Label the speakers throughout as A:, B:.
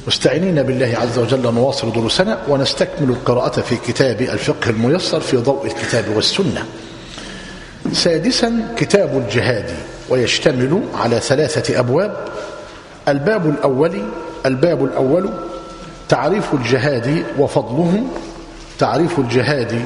A: مستعينين بالله عز وجل نواصل دروسنا ونستكمل القراءة في كتاب الفقه الميسر في ضوء الكتاب والسنة. سادسا كتاب الجهاد، ويشتمل على 3 أبواب. الباب الأول تعريف الجهاد وفضله، تعريف الجهاد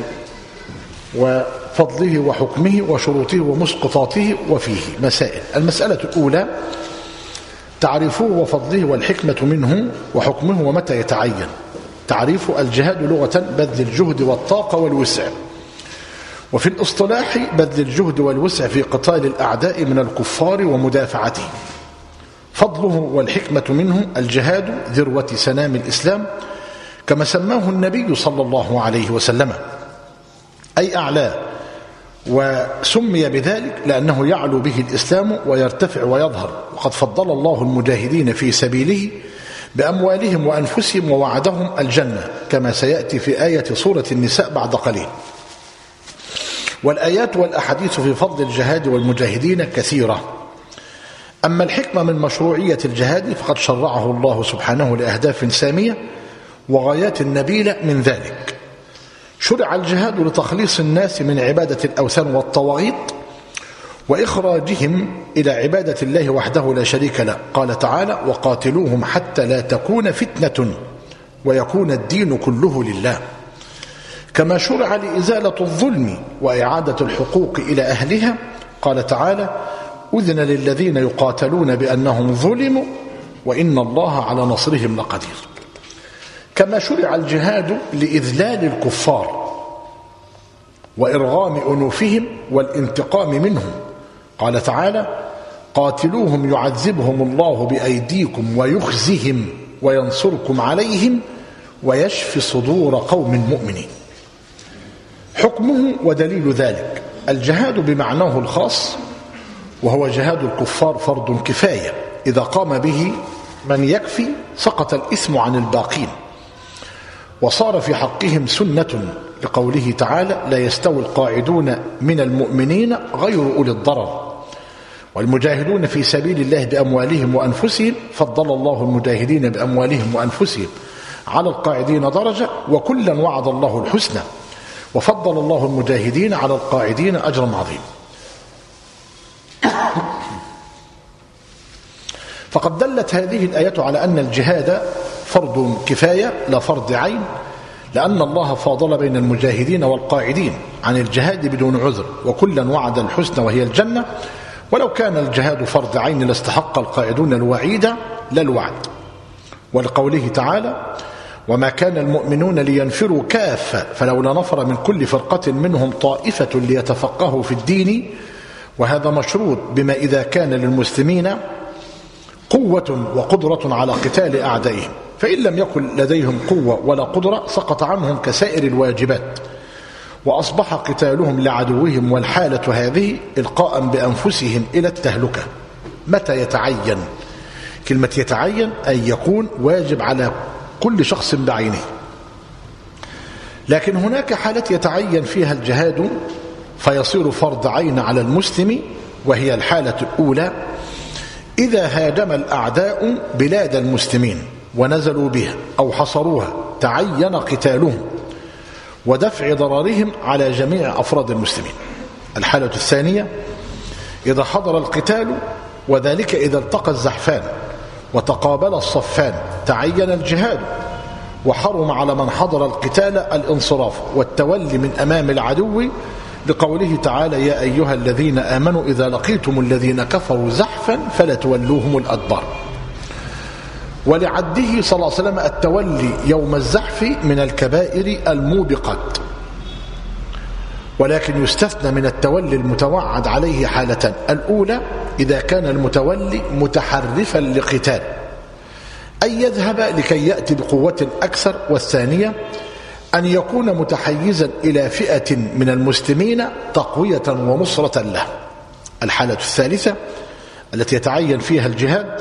A: وفضله وحكمه وشروطه ومسقطاته وفيه مسائل. المسألة الأولى تعريفه وفضله والحكمة منه وحكمه ومتى يتعين. تعريف الجهاد لغة بذل الجهد والطاقة والوسع، وفي الاصطلاح بذل الجهد والوسع في قتال الأعداء من الكفار ومدافعتهم. فضله والحكمة منه الجهاد ذروة سنام الإسلام كما سماه النبي صلى الله عليه وسلم، أي أعلاه، وسمي بذلك لأنه يعلو به الإسلام ويرتفع ويظهر. وقد فضل الله المجاهدين في سبيله بأموالهم وأنفسهم ووعدهم الجنة كما سيأتي في آية سورة النساء بعد قليل. والآيات والأحاديث في فضل الجهاد والمجاهدين كثيرة. أما الحكمة من مشروعية الجهاد فقد شرعه الله سبحانه لأهداف سامية وغايات نبيلة. من ذلك شرع الجهاد لتخليص الناس من عبادة الأوثان والطواغيت وإخراجهم إلى عبادة الله وحده لا شريك له. قال تعالى: وقاتلوهم حتى لا تكون فتنة ويكون الدين كله لله. كما شرع لإزالة الظلم وإعادة الحقوق إلى أهلها. قال تعالى: أذن للذين يقاتلون بأنهم ظلموا وإن الله على نصرهم لقدير. كما شرع الجهاد لإذلال الكفار وإرغام أنوفهم والانتقام منهم. قال تعالى: قاتلوهم يعذبهم الله بأيديكم ويخزهم وينصركم عليهم ويشفي صدور قوم مؤمنين. حكمه ودليل ذلك الجهاد بمعناه الخاص، وهو جهاد الكفار فرض كفاية، إذا قام به من يكفي سقط الإثم عن الباقين، وصار في حقهم سنة، لقوله تعالى: لا يستوي القاعدون من المؤمنين غير أولي الضرر والمجاهدون في سبيل الله بأموالهم وأنفسهم. فضل الله المجاهدين بأموالهم وأنفسهم على القاعدين درجة، وكلا وعد الله الحسنى، وفضل الله المجاهدين على القاعدين أجرا عظيما. فقد دلت هذه الآية على أن الجهاد فرض كفاية لا فرض عين، لأن الله فاضل بين المجاهدين والقاعدين عن الجهاد بدون عذر، وكلا وعد الحسنى وهي الجنة. ولو كان الجهاد فرض عين لاستحق القاعدون الوعيد لا الوعد. ولقوله تعالى: وما كان المؤمنون لينفروا كافة فلولا نفر من كل فرقة منهم طائفة ليتفقهوا في الدين. وهذا مشروط بما إذا كان للمسلمين قوة وقدرة على قتال أعدائهم، فإن لم يكن لديهم قوة ولا قدرة سقط عنهم كسائر الواجبات، وأصبح قتالهم لعدوهم. والحالة هذه إلقاء بأنفسهم إلى التهلكة. متى يتعين؟ كلمة يتعين أي يكون واجب على كل شخص بعينه. لكن هناك حالة يتعين فيها الجهاد فيصير فرض عين على المسلم، وهي الحالة الأولى: إذا هاجم الأعداء بلاد المسلمين ونزلوا بها أو حصروها تعين قتالهم ودفع ضررهم على جميع أفراد المسلمين. الحالة الثانية: إذا حضر القتال، وذلك إذا التقى الزحفان وتقابل الصفان تعين الجهاد، وحرم على من حضر القتال الانصراف والتولي من أمام العدو، لقوله تعالى: يا أيها الذين آمنوا إذا لقيتم الذين كفروا زحفا فلا تولوهم الأدبار. ولعده صلى الله عليه وسلم التولي يوم الزحف من الكبائر الموبقات. ولكن يستثنى من التولي المتوعد عليه حالة: الأولى إذا كان المتولي متحرفا لقتال، أي يذهب لكي يأتي بقوة أكثر. والثانية أن يكون متحيزا إلى فئة من المسلمين تقوية ونصرة له. الحالة الثالثة التي يتعين فيها الجهاد: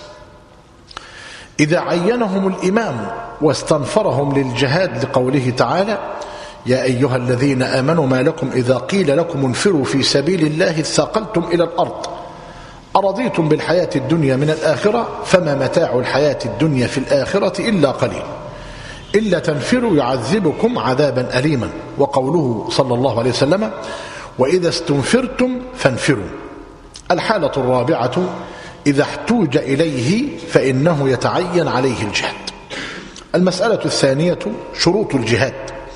A: إذا عينهم الإمام واستنفرهم للجهاد، لقوله تعالى: يا أيها الذين آمنوا ما لكم إذا قيل لكم انفروا في سبيل الله اثاقلتم إلى الأرض أرضيتم بالحياة الدنيا من الآخرة فما متاع الحياة الدنيا في الآخرة إلا قليل إلا تنفروا يعذبكم عذابا أليما. وقوله صلى الله عليه وسلم وإذا استنفرتم فانفروا. الحالة الرابعة إذا احتوج إليه فإنه يتعين عليه الجهاد. المسألة الثانية شروط الجهاد.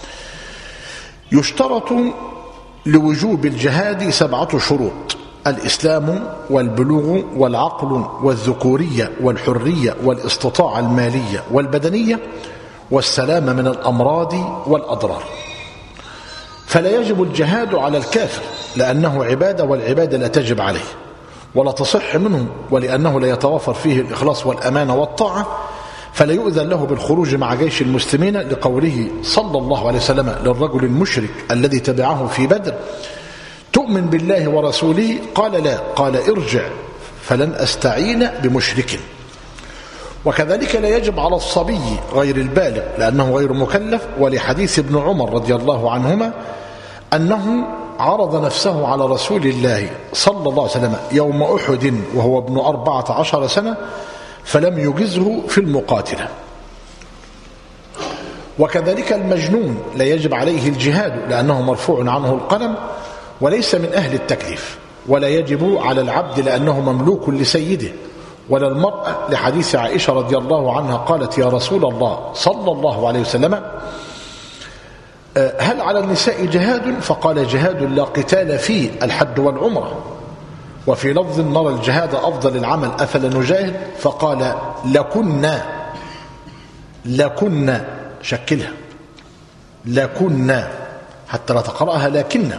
A: يشترط لوجوب الجهاد 7 شروط: الإسلام والبلوغ والعقل والذكورية والحرية والاستطاعة المالية والبدنية والسلام من الأمراض والأضرار. فلا يجب الجهاد على الكافر لأنه عبادة، والعبادة لا تجب عليه ولا تصح منه، ولأنه لا يتوافر فيه الإخلاص والأمانة والطاعة، فلا يؤذن له بالخروج مع جيش المسلمين، لقوله صلى الله عليه وسلم للرجل المشرك الذي تبعه في بدر: تؤمن بالله ورسوله؟ قال لا. قال ارجع فلن أستعين بمشرك. وكذلك لا يجب على الصبي غير البالغ لأنه غير مكلف، ولحديث ابن عمر رضي الله عنهما أنه عرض نفسه على رسول الله صلى الله عليه وسلم يوم أحد وهو ابن 14 سنة فلم يجزه في المقاتلة. وكذلك المجنون لا يجب عليه الجهاد لأنه مرفوع عنه القلم وليس من أهل التكليف. ولا يجب على العبد لأنه مملوك لسيده، ولا المرأة لحديث عائشة رضي الله عنها قالت: يا رسول الله صلى الله عليه وسلم هل على النساء جهاد؟ فقال: جهاد لا قتال فيه الحج والعمرة. وفي لفظ: نرى الجهاد أفضل العمل أفلا نجاهد؟ فقال: لكنا شكلها لكنا حتى لا تقرأها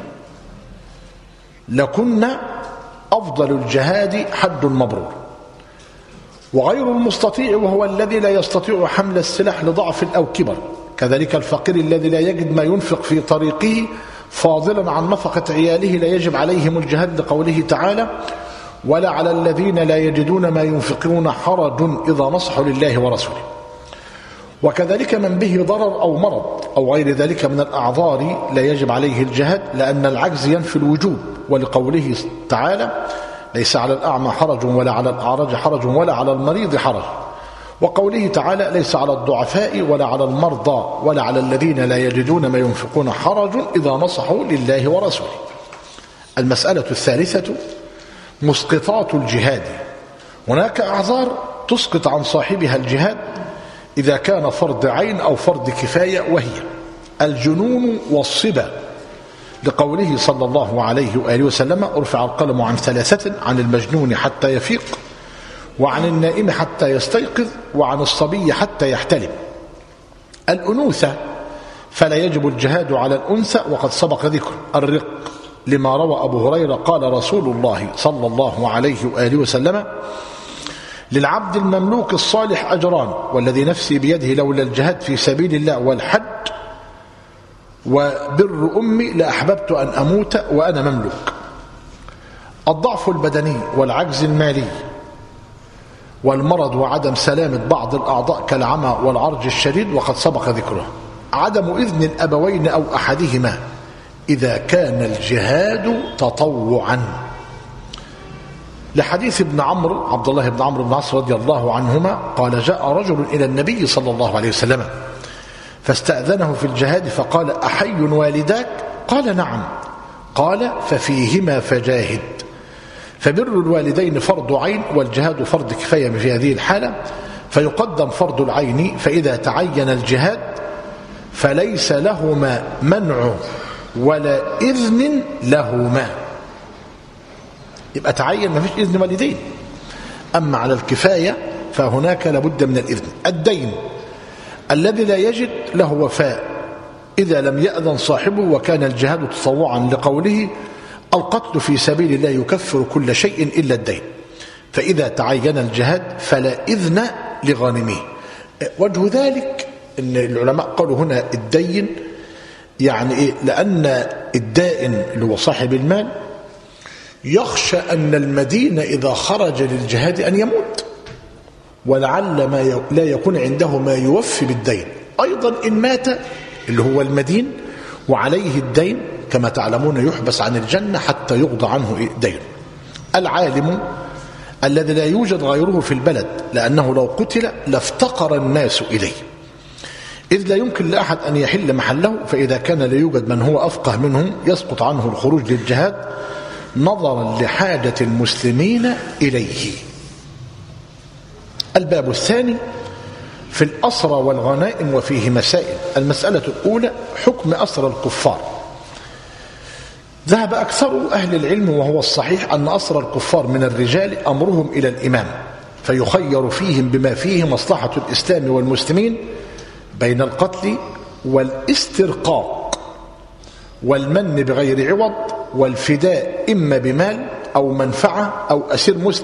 A: لكنا أفضل الجهاد حج مبرور. وغير المستطيع وهو الذي لا يستطيع حمل السلاح لضعف أو كبر، كذلك الفقير الذي لا يجد ما ينفق في طريقه فاضلا عن نفقة عياله لا يجب عليهم الجهاد، لقوله تعالى: ولا على الذين لا يجدون ما ينفقون حرج إذا نصحوا لله ورسوله. وكذلك من به ضرر أو مرض أو غير ذلك من الأعذار لا يجب عليه الجهاد لأن العجز ينفي الوجوب، ولقوله تعالى: ليس على الأعمى حرج ولا على الأعرج حرج ولا على المريض حرج. وقوله تعالى: ليس على الضعفاء ولا على المرضى ولا على الذين لا يجدون ما ينفقون حرج إذا نصحوا لله ورسوله. المسألة الثالثة مسقطات الجهاد. هناك أعذار تسقط عن صاحبها الجهاد إذا كان فرض عين أو فرض كفاية، وهي الجنون والصبا، لقوله صلى الله عليه وآله وسلم: ارفع القلم عن 3: عن المجنون حتى يفيق، وعن النائم حتى يستيقظ، وعن الصبي حتى يحتلم. الأنوثة فلا يجب الجهاد على الأنثى، وقد سبق ذكر الرق لما روى أبو هريرة قال رسول الله صلى الله عليه وآله وسلم: للعبد المملوك الصالح أجران، والذي نفسي بيده لولا الجهاد في سبيل الله والحج وبر أمي لأحببت أن أموت وأنا مملوك. الضعف البدني والعجز المالي والمرض وعدم سلامة بعض الأعضاء كالعمى والعرج الشديد وقد سبق ذكره. عدم إذن الأبوين أو أحدهما إذا كان الجهاد تطوعا، لحديث ابن عمرو عبد الله بن عمرو بن العاص رضي الله عنهما قال: جاء رجل إلى النبي صلى الله عليه وسلم فاستأذنه في الجهاد فقال: أحي والداك؟ قال: نعم. قال: ففيهما فجاهد. فبر الوالدين فرض عين والجهاد فرض كفاية في هذه الحالة، فيقدم فرض العين، فإذا تعين الجهاد فليس لهما منع ولا إذن لهما، يبقى تعين ما فيش إذن والدين. أما على الكفاية فهناك لابد من الإذن. الدين الذي لا يجد له وفاء إذا لم يأذن صاحبه وكان الجهاد تطوعا، لقوله: القتل في سبيل الله يكفر كل شيء إلا الدين. فإذا تعين الجهاد فلا إذن لغانمه. وجه ذلك أن العلماء قالوا هنا الدين يعني إيه؟ لأن الدائن اللي هو صاحب المال يخشى أن المدين إذا خرج للجهاد أن يموت، ولعل ما لا يكون عنده ما يوفي بالدين. أيضا إن مات اللي هو المدين وعليه الدين كما تعلمون يحبس عن الجنة حتى يقضى عنه دين. العالم الذي لا يوجد غيره في البلد، لأنه لو قتل لافتقر الناس إليه، إذ لا يمكن لأحد أن يحل محله، فإذا كان لا يوجد من هو أفقه منه يسقط عنه الخروج للجهاد نظرا لحاجة المسلمين إليه. الباب الثاني في الأسرى والغنائم، وفيه مسائل. المسألة الأولى حكم أسرى الكفار. ذهب أكثر أهل العلم وهو الصحيح أن أسرى الكفار من الرجال أمرهم إلى الإمام، فيخير فيهم بما فيه مصلحة الإسلام والمسلمين بين القتل والاسترقاق والمن بغير عوض والفداء إما بمال أو منفعة أو أسير مسلم.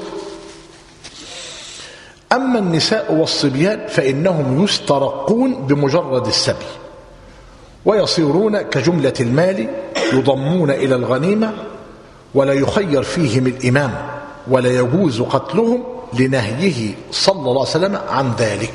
A: أما النساء والصبيان فإنهم يسترقون بمجرد السبي ويصيرون كجملة المال، يضمون إلى الغنيمة، ولا يخير فيهم الإمام، ولا يجوز قتلهم لنهيه صلى الله عليه وسلم عن ذلك.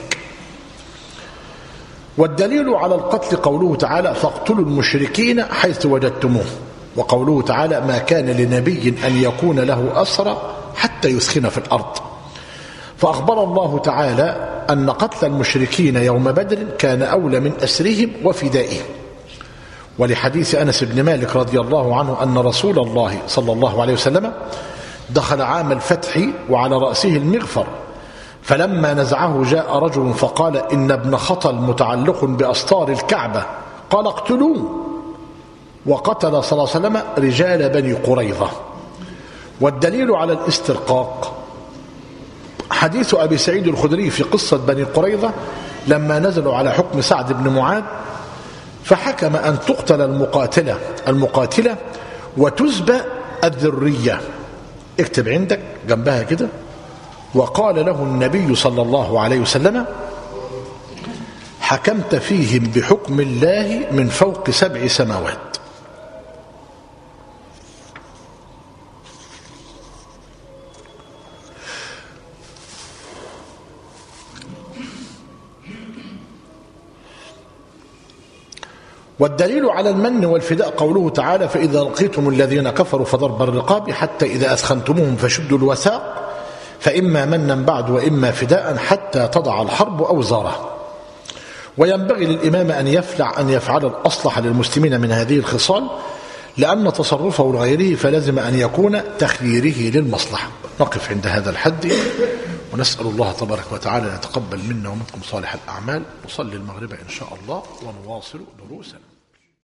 A: والدليل على القتل قوله تعالى فاقتلوا المشركين حيث وجدتموه، وقوله تعالى ما كان لنبي أن يكون له أسرى حتى يسخن في الأرض. فأخبر الله تعالى أن قتل المشركين يوم بدر كان أولى من أسرهم وفدائهم، ولحديث أنس بن مالك رضي الله عنه أن رسول الله صلى الله عليه وسلم دخل عام الفتح وعلى رأسه المغفر، فلما نزعه جاء رجل فقال إن ابن خطل متعلق بأستار الكعبة، قال اقتلوه، وقتل صلى الله عليه وسلم رجال بني قريظة. والدليل على الاسترقاق حديث أبي سعيد الخدري في قصة بني قريظة لما نزلوا على حكم سعد بن معاذ، فحكم أن تقتل المقاتلة وتزبى الذرية. اكتب عندك جنبها كده. وقال له النبي صلى الله عليه وسلم حكمت فيهم بحكم الله من فوق 7 سماوات. والدليل على المن والفداء قوله تعالى فإذا لقيتم الذين كفروا فضرب الرقاب حتى إذا أثخنتموهم فشدوا الوثاق فإما منا بعد وإما فداء حتى تضع الحرب أوزارها. وينبغي للإمام أن يفعل الأصلح للمسلمين من هذه الخصال، لأن تصرفه لغيره فلازم أن يكون تخييره للمصلحة. نقف عند هذا الحد، ونسأل الله تبارك وتعالى أن يتقبل منا ومنكم صالح الأعمال. نصلي المغرب إن شاء الله ونواصل دروسنا.